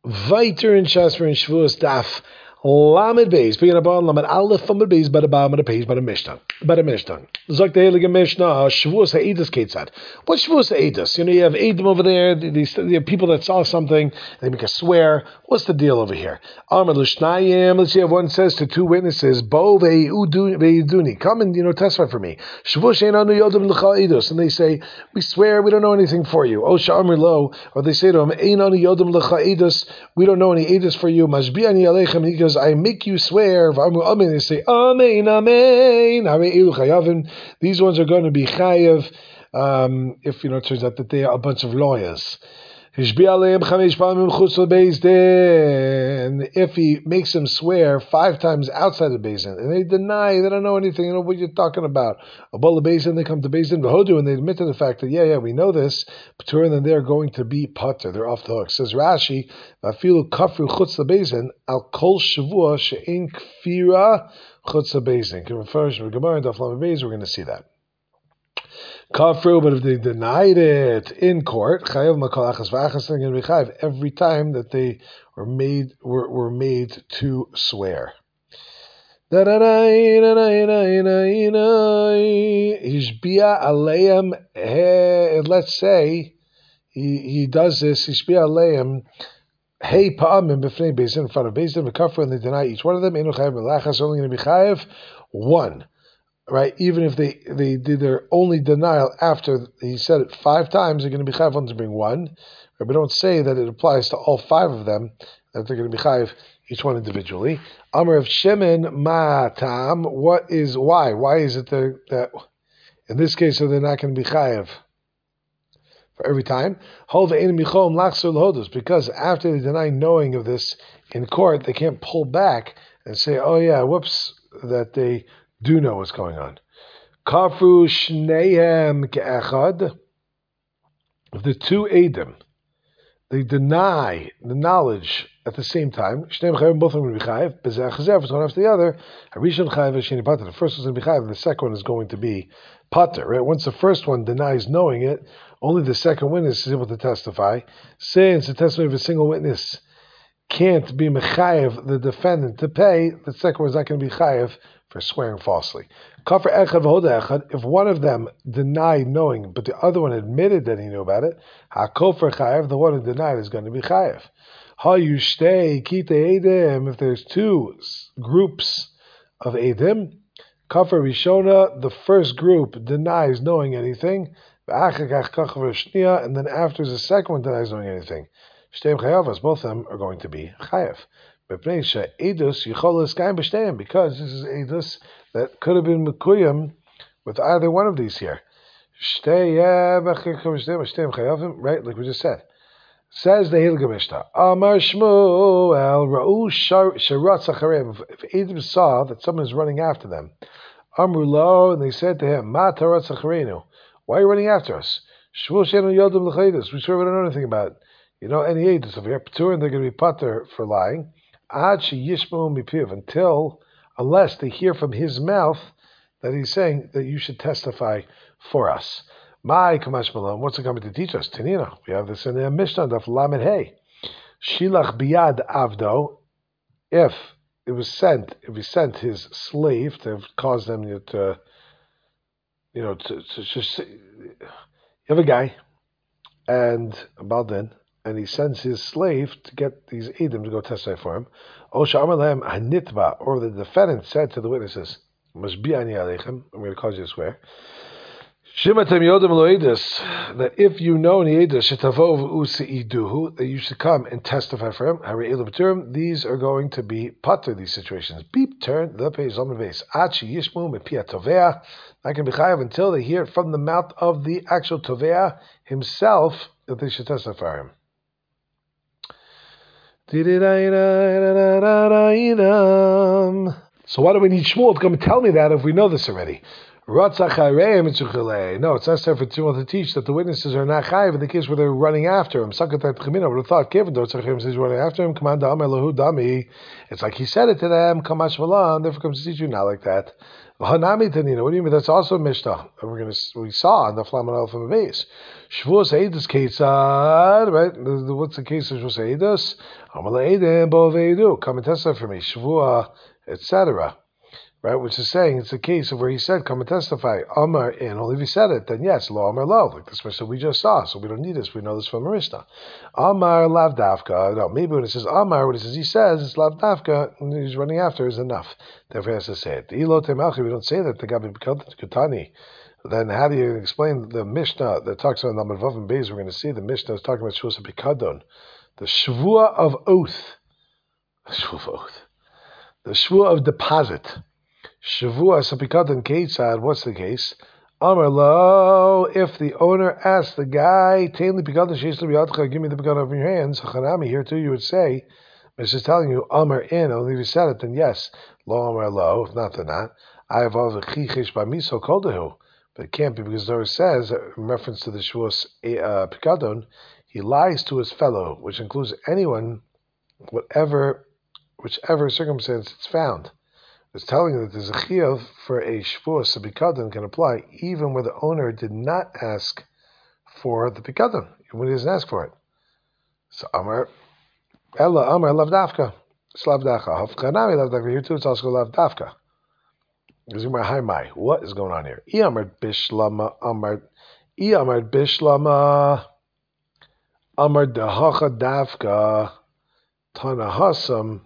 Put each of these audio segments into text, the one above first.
Weiter in Shasper and Shavuos Daf Lamed Beis, being about Lamed Aleph from the Beis, by the bottom of the page, by the Mishnah. Zok the Heilige Mishnah, Shavuos HaEdus Ketzad. What's Shavuos HaEdus? You have Edom over there, the people that saw something, they make a swear. What's the deal over here? Amar L'Shnayim, let's see if one says to two witnesses, Bo ve'iduni, come and testify for me. Shavuos She'en Anu Yodem L'cha Edus, and they say, we swear we don't know anything for you. Osha Amr Lo, or they say to him, Ein Anu Yodem L'cha Edus, we don't know any Edus for you. Mashbi'ani Aleichem, and he goes, I make you swear. They say, Amen, Amen. These ones are going to be chayav if it turns out that they are a bunch of lawyers. If he makes them swear 5 times outside the basin, and they deny, they don't know anything, they don't know what you're talking about. Above the basin, they come to basin, and they admit to the fact that, yeah, we know this, but then they're going to be pater, they're off the hook. Says Rashi, Afilu kafru chutz lebesin, al kol shavua she'en kfira chutz lebesin. Can refer to Gemara and Daf Lamed Beis, we're going to see that. Kafru, but if they denied it in court, chayav makol achas v'achas, they're going to be chayav every time that they were made to swear. Hishbia aleim. Let's say he does this. Hishbia aleim. Hey pa'amim b'fnei beis in front of beis din v'kafru, and they deny each one of them. Enu chayav melachas, only going to be chayav one. Right, even if they did their only denial after he said it 5 times, they're going to be chayav one to bring one. But we don't say that it applies to all 5 of them, that they're going to be chayav each one individually. Amar of Shemin ma tam. Why? Why is it that in this case they're not going to be chayav for every time? Because after they deny knowing of this in court, they can't pull back and say, oh yeah, whoops, that they do know what's going on. Kafru shnehem ke'echad. If the 2 Edom, they deny the knowledge at the same time, shnehem chayim, both of them will be chayiv. Bezeh chazer, if it's one after the other, harishon chayiv, sheni pater. The first one's going to be chayiv, and the second one is going to be pater. Right? Once the first one denies knowing it, only the second witness is able to testify. Since the testimony of a single witness can't be mechayiv the defendant to pay, the second one is not going to be chayiv for swearing falsely. Kafir echad v'hoda echad. If one of them denied knowing, but the other one admitted that he knew about it, ha'kofar chayav, the one who denied is going to be chayav. Ha'yushtei kite edim. If there's 2 groups of edim, kafir rishona, the first group denies knowing anything, and then after the second one denies knowing anything. Shteim chayavas, both of them are going to be chayav. Because this is edus that could have been mekuyim with either one of these here. Right, like we just said. Says the Heilige Mishnah, Amar Shmuel Ra'u Sharatz Achareim. If Edom saw that someone is running after them, Amru Lo, and they said to him, Ma Taratz Achareinu, why are you running after us? Shmuel Shenu Yodem L'Chedus. We swear we don't know anything about it. Any edus over here, Patur, and they're going to be pater for lying. Unless they hear from his mouth that he's saying that you should testify for us. My Kamash Malone, what's it coming to teach us? Tanina, we have this in the Mishnah of Lamed Hey. Shilach biyad avdo, if he sent his slave to cause them to just, you have a guy, and Baldin, and he sends his slave to get these Edom to go testify for him. Or the defendant said to the witnesses, Mashbi'ani aleichem, I'm going to cause you to swear, that if you know that you should come and testify for him, these are going to be pater, these situations. Beep, turn the page, on the base. Not going to be chayav until they hear from the mouth of the actual tovea himself that they should testify for him. So why do we need Shmuel to come and tell me that if we know this already? No, it's necessary for Shmuel to teach that the witnesses are not chayiv in the case where they're running after him. I would have thought, he's running after him. It's like he said it to them. Therefore comes to teach you not like that. Hanami Tanina. What do you mean? That's also Mishnah. We saw in the Flamanel from the base. Shavuos Eidos Ketzad. Right? What's the case of Shavuos Eidos? Amale Eidim Bo Veidu. Come and testify for me. Shavua, etc. Right, which is saying it's a case of where he said, "Come and testify." Amar in. Only if he said it, then yes, lo Amar lo, like this Mishnah we just saw. So we don't need this. We know this from Mishnah. Amar lav dafka. No, maybe when it says Amar, when it says he says, it's lav dafka, and he's running after is enough. Therefore, he has to say it. Ilo temalchi. We don't say that the Gabi Kutani. Then how do you explain the Mishnah that talks about Lamed Vav and Beis? We're going to see the Mishnah is talking about Shavuos Pikadon, the Shavua of oath, the Shavua of deposit. Shavua Sapikatan Ketzad, what's the case? Amar lo, if the owner asks the guy, Tainli Pikatan Sheisli Biyadcha, give me the Pikatan over your hands, Hanami, here too you would say, it's just telling you, Amar in, only if you said it, then yes. Lo Amar lo, if not, then not. I have all the Chichish Bamiso Koldahu. But it can't be because the Torah says, in reference to the Shavuos Pikadon, he lies to his fellow, which includes anyone, whichever circumstance it's found. It's telling you that there's a chiyuv for a shavuos, a pikadon can apply even where the owner did not ask for the pikadon, even when he doesn't ask for it. So Amar, Ella Amar lav dafka, it's lav dafka. Hafkanami lav dafka. Here too, it's also lav dafka. What is going on here? I Amar bishlama Amar bishlama Amar dehacha dafka tanahasam.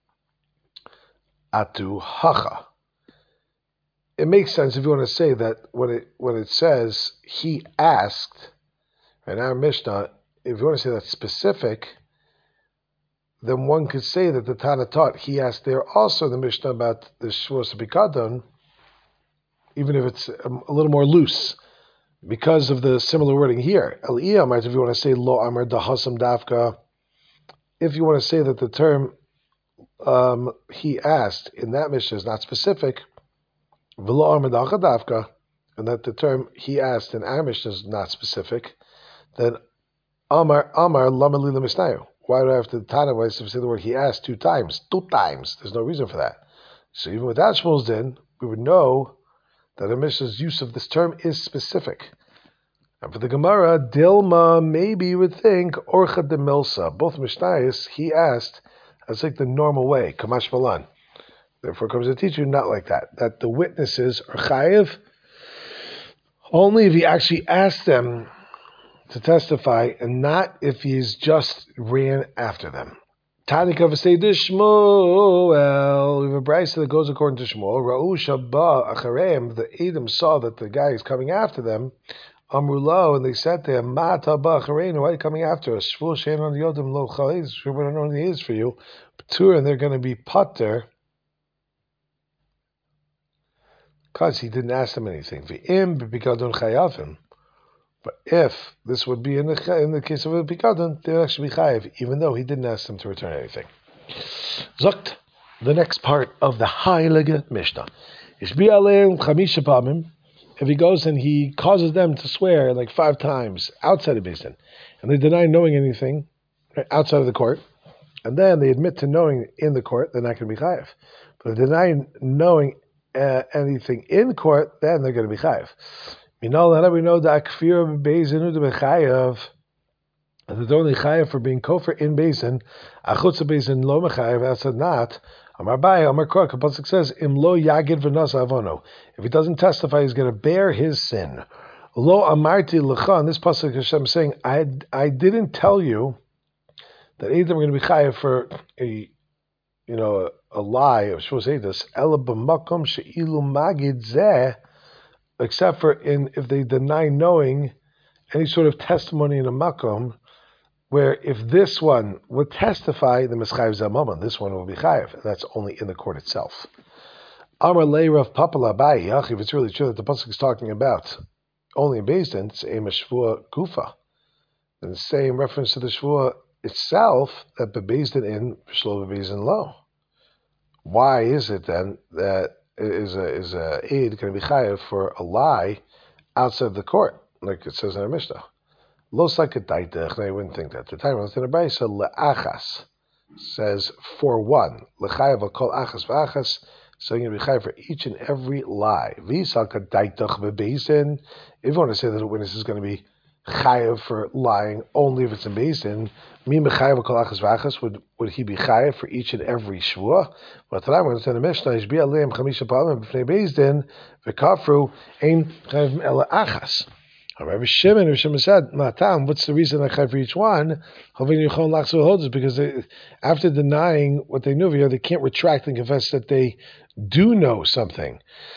Atu hacha. It makes sense if you want to say that when it says he asked, in our Mishnah, if you want to say that's specific, then one could say that the Tana taught he asked there also the Mishnah about the Shavuos Pikadon, even if it's a little more loose, because of the similar wording here. El Iyamar, if you want to say lo amar dahasam dafka, if you want to say that the term he asked in that Mishnah is not specific, and that the term he asked in our Mishnah is not specific, then Amar lama li lemisnayu. Why do I have to Tana say the word he asked two times? There's no reason for that. So even without Shmuel's din, we would know that the Mishnah's use of this term is specific. And for the Gemara, Dilma, maybe you would think Orcha de Milsa. Both Mishnayos, he asked. That's like the normal way, Kamash Malan. Therefore, comes to teach you not like that. That the witnesses are chayiv only if he actually asked them to testify, and not if he's just ran after them. Tani Kavasei Shmuel. We have a brayso that goes according to Shmuel. Ra'u Shabba Acharem. The Edom saw that the guy is coming after them. Amrulo, and they said to him, Mata Ba'achareinu, why are you coming after us? Shvul Shein on Yodim Lo Chaliz, sure we don't know what he is for you. Patur, and they're going to be pater, because he didn't ask them anything. V'im b'pikadon chayavim. But if this would be in the case of a pikadon, they'd actually be chayav, even though he didn't ask them to return anything. Zokt, the next part of the Heilige Mishnah. Ishbi aleim chamisha pamim. If he goes and he causes them to swear like 5 times outside of Beis Din, and they deny knowing anything outside of the court, and then they admit to knowing in the court, they're not going to be chayav. But if they deny knowing anything in court, then they're going to be chayav. We know that akfir Beis Din u'de bechayav, and they're only chayav for being kofar in Beis Din, achutz Beis Din lo mechayav, outside not. Amar Bai, Amar Krok, Pasuk says, Im lo yagid v'nasa avono. If he doesn't testify, he's going to bear his sin. Lo amarti l'cha, in this Pasuk Hashem saying, I didn't tell you that either we're going to be chayav for a lie of Shavuos Eidos, ela b'makom she'ilu magid zeh, except for if they deny knowing any sort of testimony in a makom, where if this one would testify, the mischayev zamaman, this one will be chayev, and that's only in the court itself. Amar lei Rav Papa l'Abai, if it's really true that the pasuk is talking about only in Beis Din, it's a shvua gufa, and the same reference to the shvua itself that bebeis din in shlo bebeis din lo. Why is it then that is a aid going to be chayev for a lie outside of the court, like it says in our Mishnah? Lo saketaitech, I wouldn't think that. The time of the brayso le'achas says for one. Lechayev kol achas v'achas So you're going to be chayav for each and every lie. If you want to say that a witness is going to be chayav for lying only if it's in Beis Din, would he be chayav for each and every shvua? But today I'm going to say the Mishnah is bi'aleim chamisha palamim b'fnei Beis Din v'kafru ein chayav ela achas. Rabbi Shimon said, "Matam, what's the reason I chayav for each one?" Because after denying what they knew here, they can't retract and confess that they do know something.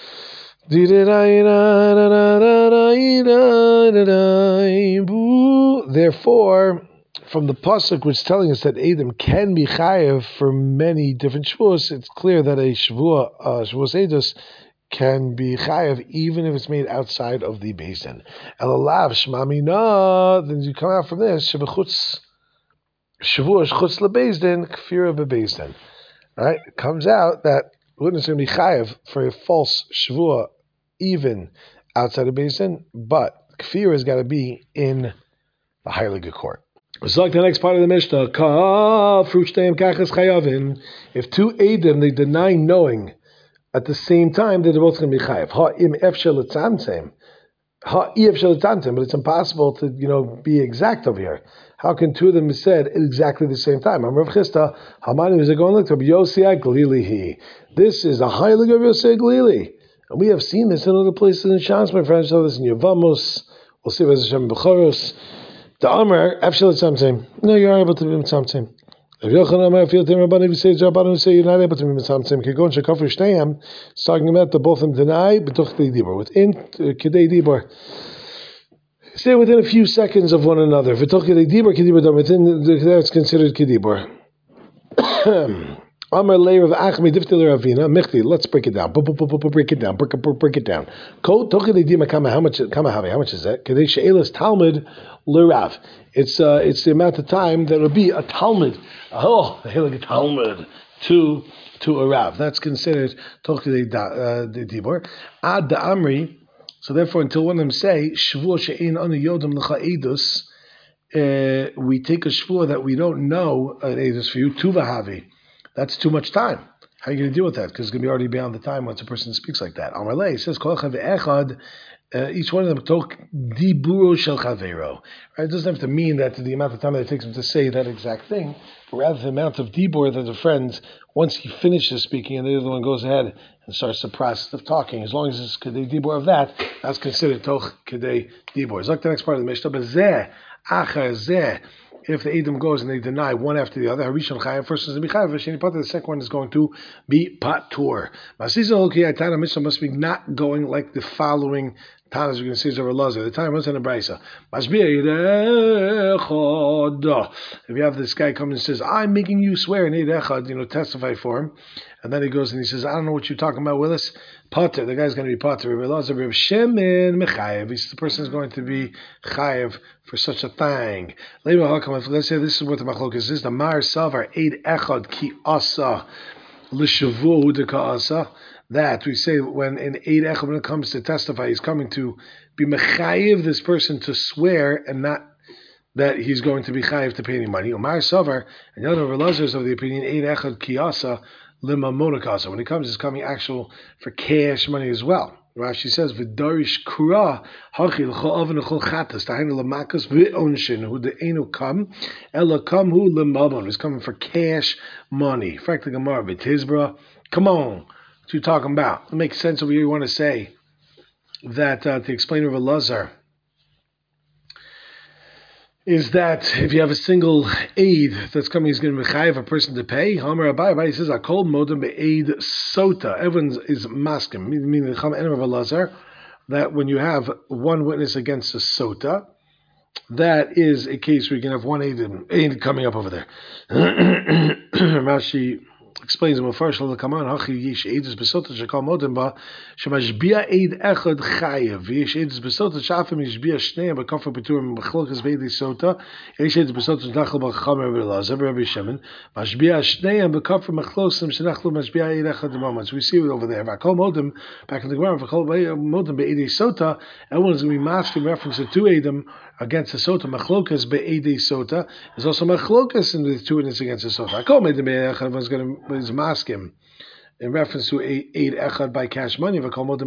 Therefore, from the pasuk which is telling us that Edom can be chayav for many different shvuos, it's clear that a shvuos edus can be chayav even if it's made outside of the Beis Din. Elalav shmamina. Then you come out from this shevachutz shavuos chutz lebeis din kfira bebeis din. Right? It comes out that witness is going to be chayav for a false shavua even outside of Beis Din, but kfira has got to be in the Heilige Court. It's like the next part of the Mishnah. If two Edom they deny knowing at the same time, they're both going to be chayav. But it's impossible to be exact over here. How can two of them be said at exactly the same time? I'm Rav Chisda. Hamani was going to look to Yosei Glili. This is the Heilig of Yosei Glili, and we have seen this in other places in Shas, my friends. So this in Yevamos. We'll see what Hashem Bechoros. The Amar Efshel Tzamtzem. No, you are able to be Tzamtzem. If you say you're not able to be Tzamtzem, Kegon Shekafir Shteihem, it's talking about the both of them deny B'tuch Kedei Dibor. Within Kedei Dibor, stay within a few seconds of one another. V'tuch Kedei Dibor, within that's considered Kedibor. Amar Leir of Achmi Diftil Ravina Michti. Let's break it down. Break it down. Break it down. Ko Tochidei Dima Kama. How much is that? Kedei She'elas Talmud L'Rav. It's the amount of time that will be a Talmud. Oh, a Talmud to a Rav. That's considered Tochidei Dibor. Ad da Amri. So therefore, until one of them say Shvuah She'ein Anu Yodam L'cha Edus, we take a shvuah that we don't know an edus for you. Tuvahavi. That's too much time. How are you going to deal with that? Because it's going to be already beyond the time once a person speaks like that. Amalei says, each one of them talk diburo shel chavero. It doesn't have to mean that the amount of time that it takes him to say that exact thing, but rather the amount of dibur that the friend, once he finishes speaking and the other one goes ahead and starts the process of talking, as long as it's kedei dibur of that, that's considered toch kedei dibur. It's like the next part of the Mishnah, but zeh, achar zeh. If the Edom goes and they deny one after the other, Harishon Chayav, first is to be Chayav, the second one is going to be Patur. Tana Mishnah must be not going like the following Tanas we're going to see is over Lazar. The time was in a Brisa. If you have this guy come and says, I'm making you swear in Eid Echad, testify for him. And then he goes and he says, I don't know what you're talking about, Willis. Pater, the guy's going to be Pater. Rabbi Shimon Mechayev. The person is going to be Chayev for such a thing. Let's say this is what the Machlokes is. The Mar Savar Eid Echad Ki Asa L'Shavu Deka Asa. That we say when in Eid Echad, when it comes to testify, he's coming to be Mechayev, this person to swear and not that he's going to be Chayev to pay any money. Umar Savar, and the other Relazars of the opinion, Eid Echad Ki Asa Lima Monakasa. When it comes, it's coming actual for cash money as well. Rashi says, "V'darish kura hachi l'chol oven l'chol chatas tahainu lamakas v'onshin who the enu come ela come who lemabon." He's coming for cash money. Frankly, Gemara v'tizbra. Come on, what you talking about? It makes sense over here. You want to say that to explain Rav Elazar is that if you have a single aid that's coming, he's going to be chayav a person to pay. Hamar Abai says, "Akol modem be'aid sota." Everyone is maskim, meaning the Chama Enem of Elazar, that when you have one witness against a sota, that is a case where you can have one aid coming up over there. Rashi explains in Mufarish L'Kaman Hachi Yish Eidus Besota Shekal Modem Ba Shemashbia Eid Echad Chayev Yish Eidus Besota Shafim Yishbia Shnei B'Kafar B'Turim B'Chlokas Ve'Eidei Sota Yish Eidus Besota Shnachal B'Chacham Rabbi Elazar Rabbi Shimon Mashbia Shnei B'Kafar Machlosim Shnachal Mashbia Eid Echad Moments. We see it over there. V'Kol Modem back in the Gemara V'Kol Modem Be'Eidei Sota. Everyone's going to be masked in reference to two Eidim against the Sota. Machlokas Be'Eidei Sota. There's also Machlokas in the two witnesses against the Sota. V'Kol Modem Be'Eid Echad. Everyone's going to is maskim in reference to Eid Echad by cash money, and everyone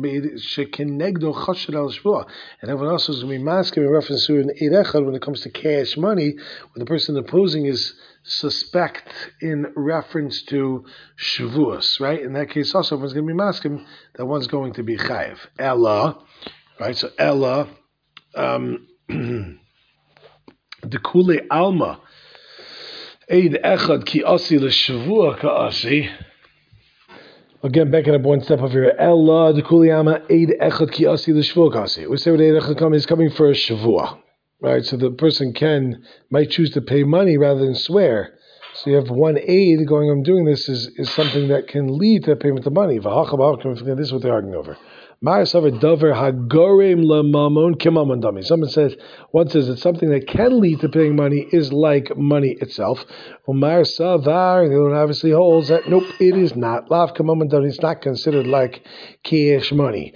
else is going to be masking in reference to an Eid Echad when it comes to cash money, when the person opposing is suspect in reference to Shavuos, right? In that case, also everyone's going to be masking that one's going to be Chayiv. Ella, right? So Ella, the Kule Alma, Eid Echad ki asi l'Shavua ka'asi. Again, backing up one step over here. Ella the kuliyama eid echad ki asi l'shvua kasi. We say when eid echad is coming for a shavua, right? So the person might choose to pay money rather than swear. So you have one aid going. I'm doing this is something that can lead to payment of money. This is what they're arguing over. Someone says one says that something that can lead to paying money is like money itself. And the other one obviously holds that nope, it is not. It's not considered like cash money.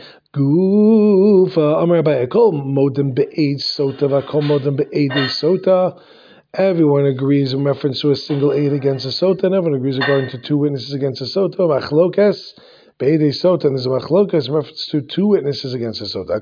Everyone agrees in reference to a single aid against a sota, and everyone agrees regarding to two witnesses against a sota. Machlokas be'edei sota, and there's a machlokas in reference to two witnesses against a sota.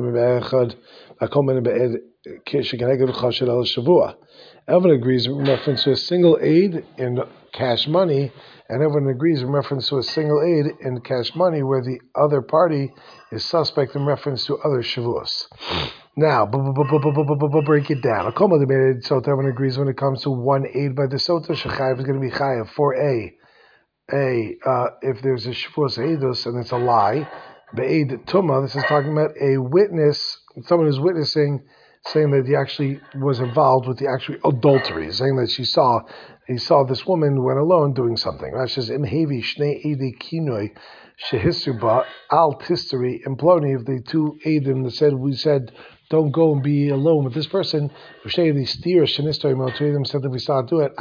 Everyone agrees in reference to a single aid in cash money, and everyone agrees in reference to a single aid in cash money where the other party is suspect in reference to other shavuos. Now, break it down. So everyone agrees when it comes to one aid by the sota, shechayiv is going to be chayiv for if there's a shavuos eidus and it's a lie. Be'ed tuma, this is talking about a witness, someone who's witnessing, saying that he actually was involved with the actual adultery, saying that he saw this woman when alone doing something. Rashi says, imhevi shnei edi kinoi shehisuba al tisteri imploni. If the two edim that we said don't go and be alone with this person. Said that we saw do it.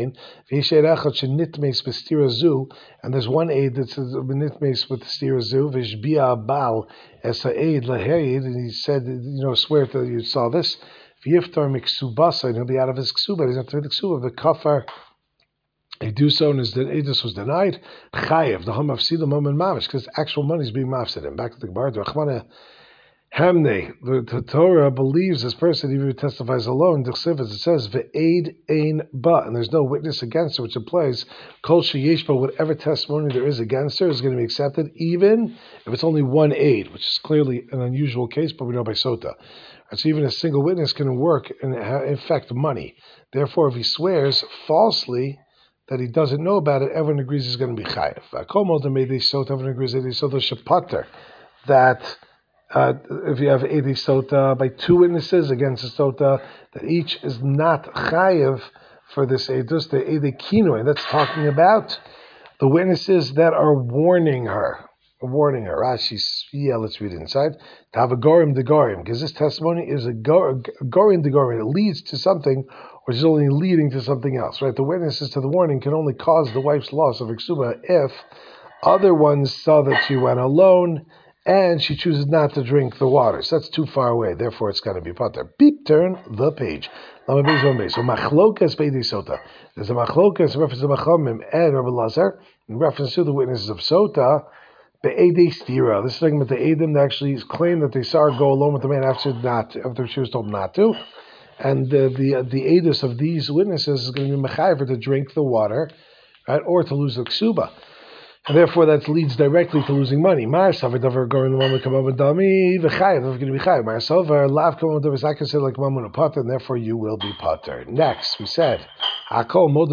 And there's one aid that says nitmes with stira zu. Vishbia bal as a aid lahaid, and he said, swear that you saw this. V'yiftar miksubasa, and he'll be out of his ksuba. He's not to the ksuba. The kafar. They do so, and his edus was denied. Chayev the ham afsidah moment mamish, because actual money is being mafsid. And back to the Gemara, the Hamne, the Torah believes this person even testifies alone. It says ve'ed ein ba, and there's no witness against her, which implies kol sheyesh ba, whatever testimony there is against her is going to be accepted, even if it's only one aid, which is clearly an unusual case, but we know by sota. So even a single witness can work and affect money. Therefore, if he swears falsely that he doesn't know about it, everyone agrees he's going to be chayav. Everyone agrees that he's shapater, that if you have Edi Sota by two witnesses against a Sota, that each is not Chayev for this Edus, the Edi Kinoi, that's talking about the witnesses that are warning her. Rashi, let's read it inside. To have a Gorim de Gorim, because this testimony is a Gorim de Gorim. It leads to something, which is only leading to something else, right? The witnesses to the warning can only cause the wife's loss of Iksuba if other ones saw that she went alone and she chooses not to drink the water. So that's too far away. Therefore, it's got to be pater. Beep, turn the page. So machlokas be'edi sota. There's a machlokas in reference to Machamim and Rabbi Lazar in reference to the witnesses of sota. Be'edi stira. This is talking about the edim that actually claim that they saw her go alone with the man after she was told not to. And the edus of these witnesses is going to be mechayiv to drink the water, right, or to lose the ksuba. And therefore, that leads directly to losing money. And therefore, that's you will be potter. Next, we said, everyone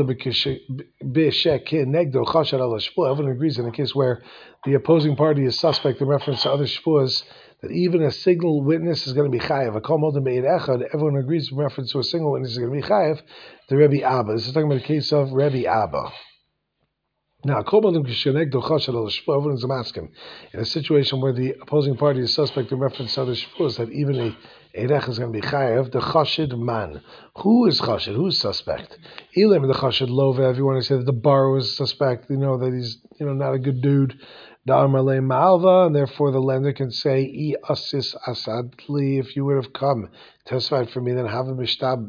agrees in a case where the opposing party is suspect in reference to other shpuas, that even a single witness is going to be chayev. Everyone agrees in reference to a single witness is going to be chayev. The Rebbe Abba. This is talking about the case of Rebbe Abba. Now, everyone is asking in a situation where the opposing party is suspect in reference to other shpuz, that even a erech is going to be chayev, the chashid man. Who is chashid? Who is suspect? Elim the chashid lova. If you want to say that the borrower is suspect, that he's not a good dude. Da'amalei ma'alva, and therefore the lender can say, "I asis asadli." If you would have come testified for me, then have a mishtabano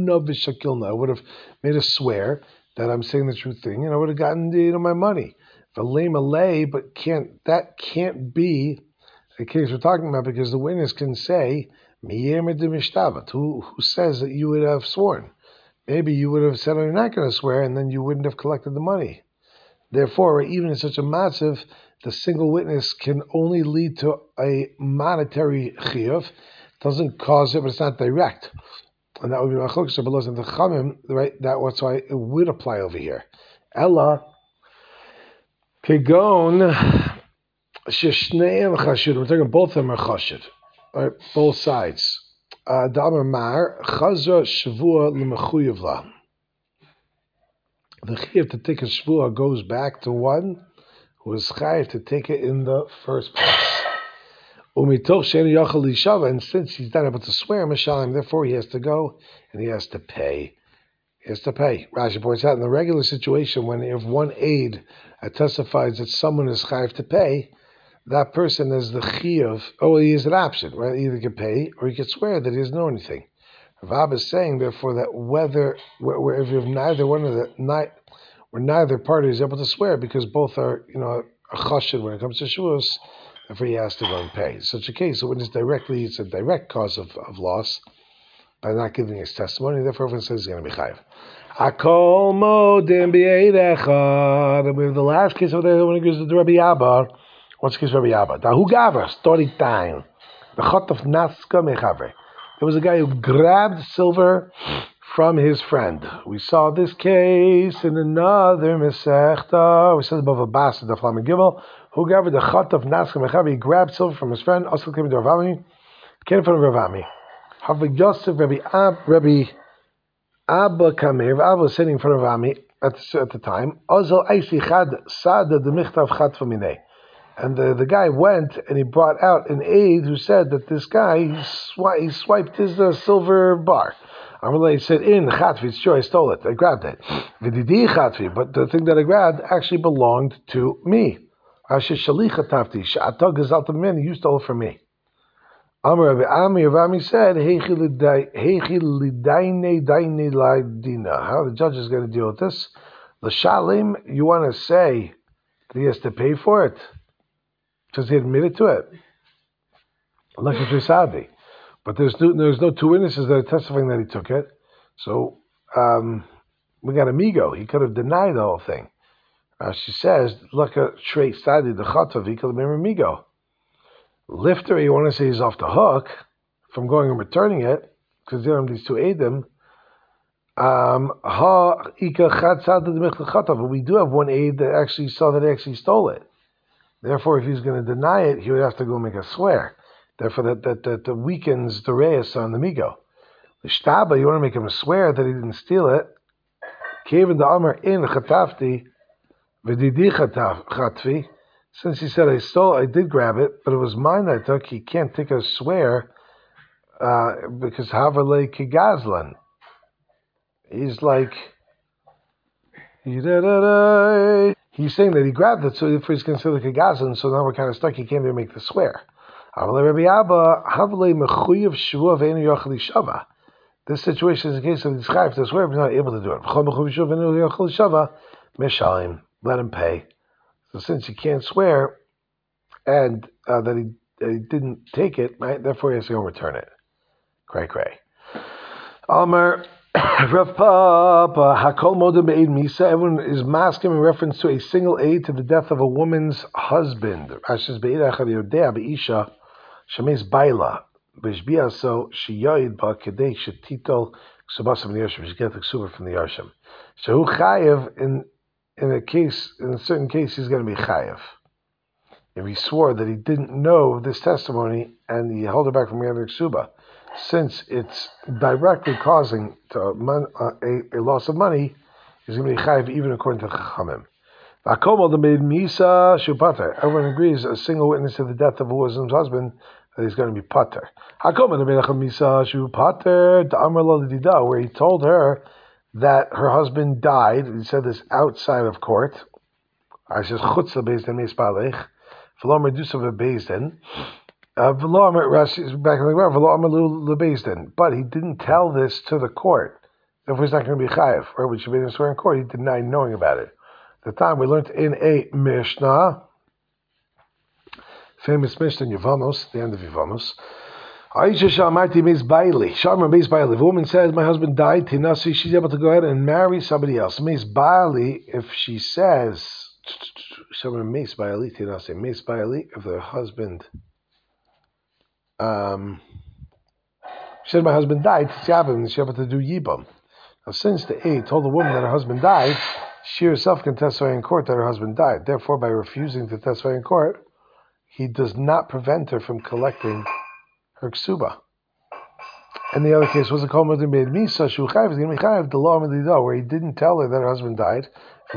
v'shakilna. I would have made a swear that I'm saying the true thing, and I would have gotten my money. The lema lay, but can't be the case we're talking about because the witness can say, who says that you would have sworn. Maybe you would have said, I'm not going to swear, and then you wouldn't have collected the money. Therefore, even in such a massive, the single witness can only lead to a monetary chiyuv. Doesn't cause it, but it's not direct. And that would be machlokes below the chamim, right? That's why it would apply over here. Ella kegon sheshneim chashud. We're talking both of them are chashud, right? Both sides. Damar mar chazra shavua l'mechuyev la. The chiyuv to take a shvua goes back to one who is chayiv to take it in the first place. And since he's not able to swear, Mishalim, therefore he has to go and he has to pay. He has to pay. Rashi points out in the regular situation when if one aide testifies that someone is chayiv to pay, that person is the chiyuv. Oh, he has an option, right? Either he can pay or he can swear that he doesn't know anything. Rav is saying, therefore, that whether if neither one of the where neither party is able to swear because both are a chashid when it comes to shvuos, therefore he has to go and pay. In such a case, the witness directly, it's a direct cause of loss by not giving his testimony. Therefore, everyone says he's going to be chayiv. Akol modim b'eidechad. We have the last case over there when it goes to Rabbi Abba. What's the case of Rabbi Abba? Dahu gavra story time. The chot of naska mechaver. There was a guy who grabbed silver from his friend. We saw this case in another Masechta. We said above a bastard of Lamed Gimel. Who grabbed the chot of naska mechaver? He grabbed silver from his friend. Also came to Rav Ami. Came from Rav Ami. Havik Yosef Rabbi Abba Kameir. Abba was sitting in front of Ami at the time. Ozal Eisi Chad Sada the Michtav Chad Faminei. And the guy went and he brought out an aide who said that this guy, he swiped his silver bar. Amalei said, in Chatvi, it's true, I stole it. I grabbed it. Vididi Chatvi, but the thing that I grabbed actually belonged to me. Asher Shalicha Tafti, Sha'atah Gazalta Mimeni, you stole it from me. Amar Rami said, Heichi Lidaine Daine Laidina. How the judge is going to deal with this? L'shalim, you want to say that he has to pay for it? Because he admitted to it. Like a Trisadi. But there's no two witnesses that are testifying that he took it. So we got amigo. He could have denied the whole thing. She says, look at Trey Sadi, the Chatav, he could have been amigo. Lifter, you want to say he's off the hook from going and returning it, because there are these two Eidim. But we do have one aid that actually saw that he actually stole it. Therefore, if he's going to deny it, he would have to go make a swear. Therefore, that weakens the reis on the migo. The shtaba, you want to make him swear that he didn't steal it. Kevin the Amar in chatafti, v'didi chatvi. Since he said I did grab it, but it was mine that I took. He can't take a swear because havalei kigazlan. He's like. He's saying that he grabbed it, so if he's considered a gazan, so now we're kind of stuck. He can't even make the swear. This situation is a case of he's chayiv to swear, but he's not able to do it. Let him pay. So since he can't swear, and that he didn't take it, right? Therefore he has to go return it. Cray. Almer. Rav Papa, Hakol Modem Be'ed Misa, everyone is masking in reference to a single aid to the death of a woman's husband. Ash's Be'ed Echad Yodea Be'isha, Shemes Baila, Bishbia, so Shiyoid Ba Kedei Shetitol, Ksubasim in the Yarshim, she gets the Ksuba from the Yarshim. Shehu Chayev, in a certain case, he's going to be Chayev. If he swore that he didn't know this testimony and he held it back from getting the Ksuba, since it's directly causing a loss of money, he's going to be chayiv even according to Chachamim. Everyone agrees a single witness to the death of a Muslim's husband that he's going to be pater. Where he told her that her husband died. He said this outside of court. But he didn't tell this to the court. Therefore, he's not going to be chayiv. Right? We should be swear in court. He denied knowing about it. The time we learned in a Mishnah, famous Mishnah in Yevamos, the end of Yevamos. The woman says, my husband died, Tinasi, she's able to go ahead and marry somebody else. Meis Baali, if she says, if the husband, she said, my husband died, she's able to do Yibam. Now, since the aide told the woman that her husband died, she herself can testify in court that her husband died. Therefore, by refusing to testify in court, he does not prevent her from collecting her ksuba. And the other case was a kol mother made misa shuchayev is going to be chayev the law where he didn't tell her that her husband died,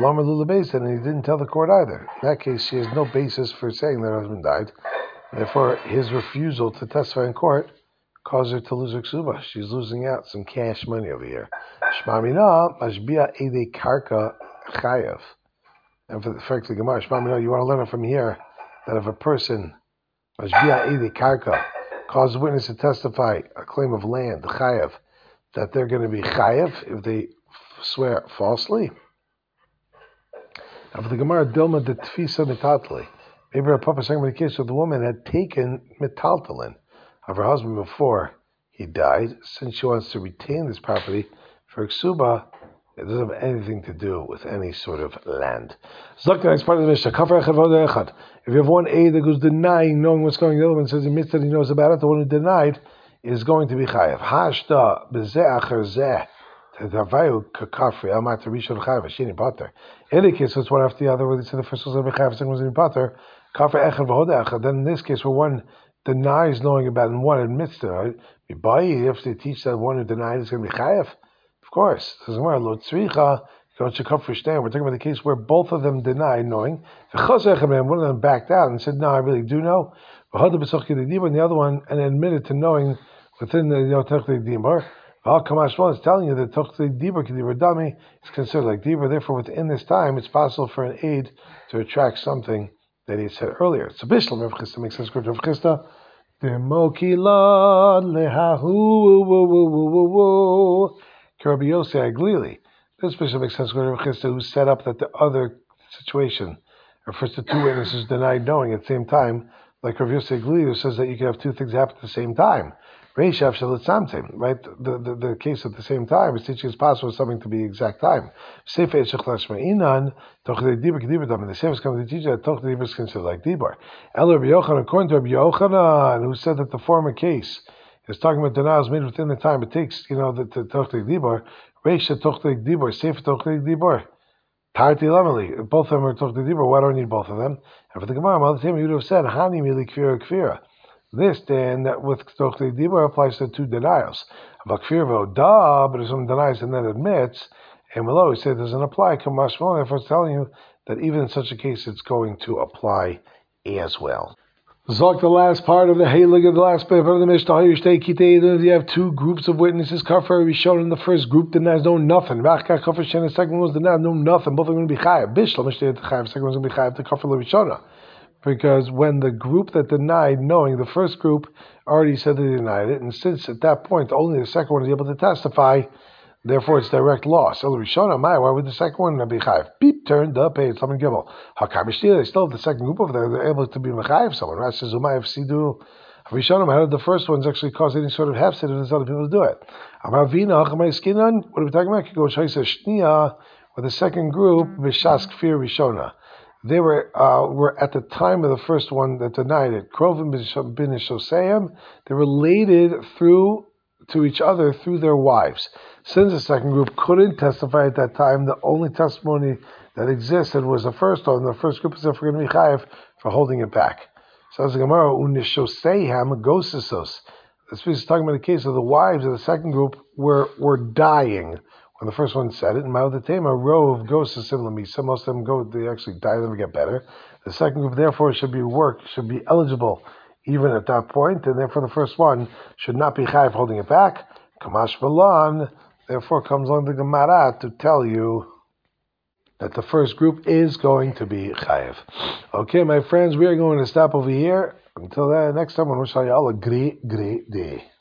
and he didn't tell the court either. In that case, she has no basis for saying that her husband died. Therefore, his refusal to testify in court caused her to lose her ksuba. She's losing out some cash money over here. Shmamina mashbia ede karka chayev. And for the Gemara, Shmamina, you want to learn it from here that if a person mashbia ede karka cause a witness to testify a claim of land, chayev, that they're going to be chayev if they swear falsely. And for the Gemara, Dilma de tfisa metatli. Maybe our Papa saying about the case where the woman had taken metaltalin of her husband before he died. Since she wants to retain this property for ksuba, it doesn't have anything to do with any sort of land. Zok, the next part of the Mishnah. If you have one aide that goes denying knowing what's going on, the other one says he admits that he knows about it, the one who denied is going to be chayav. Hashta b'zeh acher zeh tedavayu kakafri amat rishon chayav ashini pater. In any case, it's one after the other, where they say the first one's going to be chayav, the second one's going to be pater. Kafri echad v'hoda echad. Then in this case, where one denies knowing about it and one admits to it, you have to teach that one who denied is going to be chayav. Of course, we're talking about the case where both of them denied knowing. One of them backed out and said, "No, I really do know." And the other one and admitted to knowing within the Tochtei Dibur. It's telling you that Tochtei Dibur Dami is considered like Dibur. Therefore, within this time, it's possible for an aide to retract something that he said earlier. So Bishlam Rav Chisda makes sense. Rav Chisda. Rabbi Yossi Aglili. This bishop makes sense. Rav Chisda, who set up that the other situation refers to two witnesses denied knowing at the same time, like Rav Yossi Aglili, who says that you can have two things happen at the same time. Right? The case at the same time is teaching it's possible for something to be exact time. The Sefer is coming to teach that Tochtei Dibur is considered like Dibur. Rabbi Yochanan, according to Rabbi Yochanan, who said that the former case is talking about denials made within the time it takes, the Tochtei Dibur, Reisha Tochtei Dibur, Sefer Tochtei Dibur, Tarti Lamali. Both of them are Tochtei Dibur. Why do I need both of them? And for the Gemara, Mal Tema, you would have said Hani Mili Kfira Kfira. This then with Tochtei Dibur applies to two denials. But Kfira Da, but if someone denies and then admits, and below he said it doesn't apply. Kamashmon, therefore it's telling you that even in such a case it's going to apply as well. Zok, the last part of the Halig of the last part of the Mishnah. You have two groups of witnesses. Kafar Rishon in the first group denies know nothing. Rachka Kafar Shen, the second one was denied know nothing. Both are going to be chayav. Bishlam Mishnah the chayav. The second one's going to be chayav. The Kafar Rishona, because when the group that denied knowing, the first group already said they denied it, and since at that point only the second one is able to testify, therefore it's direct loss. So Rishona, why would the second one be chayav? Beep turned up, hey, it's something gimel. Hakam they still have the second group over there. They're able to be mechayev someone. Rashi says Umayev Sidu. Rishona, how did the first ones actually cause any sort of hefset if there's other people to do it? Amravina, Hakamay Skinan. What are we talking about? Go Shaisa Shnia, with the second group Bishas Kfir Rishona. They were at the time of the first one that denied it. Krovim bin Shoseim. They're related to each other through their wives. Since the second group couldn't testify at that time, the only testimony that existed was the first one. The first group is going to be chayav for holding it back. So as the Gemara, unishoseiham gosisos. This is talking about the case of the wives of the second group were dying when the first one said it. And Ma'odatema, row of ghosts similar to some most of them they actually die, they never get better. The second group therefore should be eligible even at that point, and therefore the first one should not be chayav holding it back. Kamash Balan, therefore comes along the Gemara to tell you that the first group is going to be chayav. Okay, my friends, we are going to stop over here. Until then, next time, we wish you all a great day.